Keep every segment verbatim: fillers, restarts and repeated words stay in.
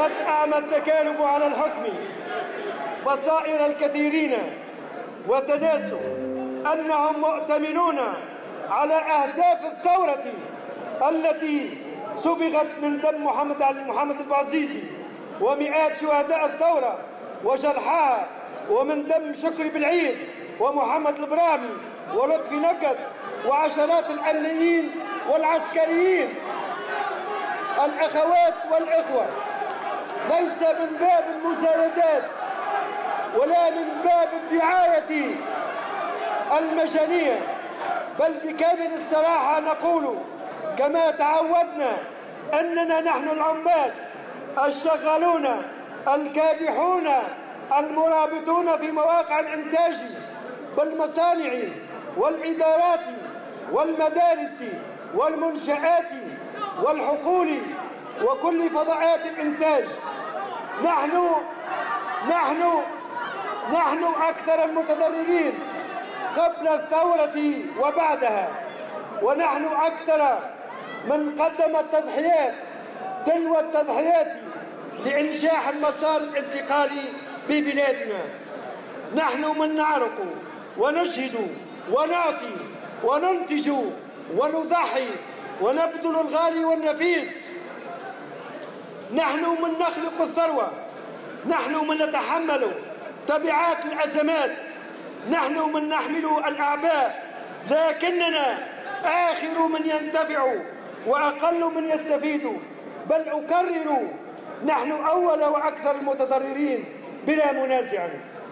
وقد أعمى التكالب على الحكم بصائر الكثيرين وتناسوا أنهم مؤتمنون على أهداف الثورة التي صبغت من دم محمد محمد البعزيزي ومئات شهداء الثورة وجرحاها، ومن دم شكري بالعيد ومحمد البرامي ولطفي نقد وعشرات الأمنيين والعسكريين. الأخوات والإخوة، ليس من باب المزايدات ولا من باب الدعاية المجانية، بل بكامل الصراحة نقول كما تعودنا أننا نحن العمال الشغالون الكادحون المرابطون في مواقع الإنتاج بالمصانع والإدارات والمدارس والمنشآت والحقول وكل فضاءات الإنتاج. نحن نحن نحن أكثر المتضررين قبل الثورة وبعدها، ونحن أكثر من قدم التضحيات تلو التضحيات لإنجاح المسار الانتقالي ببلادنا. نحن من نعرق ونجهد ونعطي وننتج ونضحي ونبذل الغالي والنفيس. نحن من نخلق الثروة، نحن من نتحمل تبعات الأزمات، نحن من نحمل الأعباء، لكننا آخر من ينتفع وأقل من يستفيد، بل أكرر نحن أول وأكثر المتضررين بلا منازع.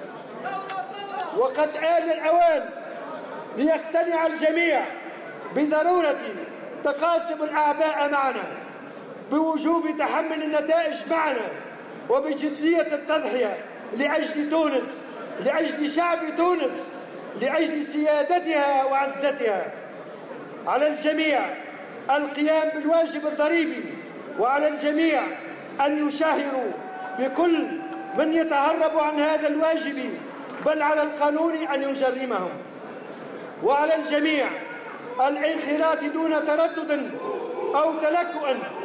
وقد آن الأوان ليقتنع الجميع بضرورة تقاسم الأعباء معنا، بوجوب تحمل النتائج معنا، وبجدية التضحية لأجل تونس، لأجل شعب تونس، لأجل سيادتها وعزتها. على الجميع القيام بالواجب الضريبي، وعلى الجميع أن يشاهروا بكل من يتهرب عن هذا الواجب، بل على القانون أن يجرمهم. وعلى الجميع الانخراط دون تردد أو تلكؤ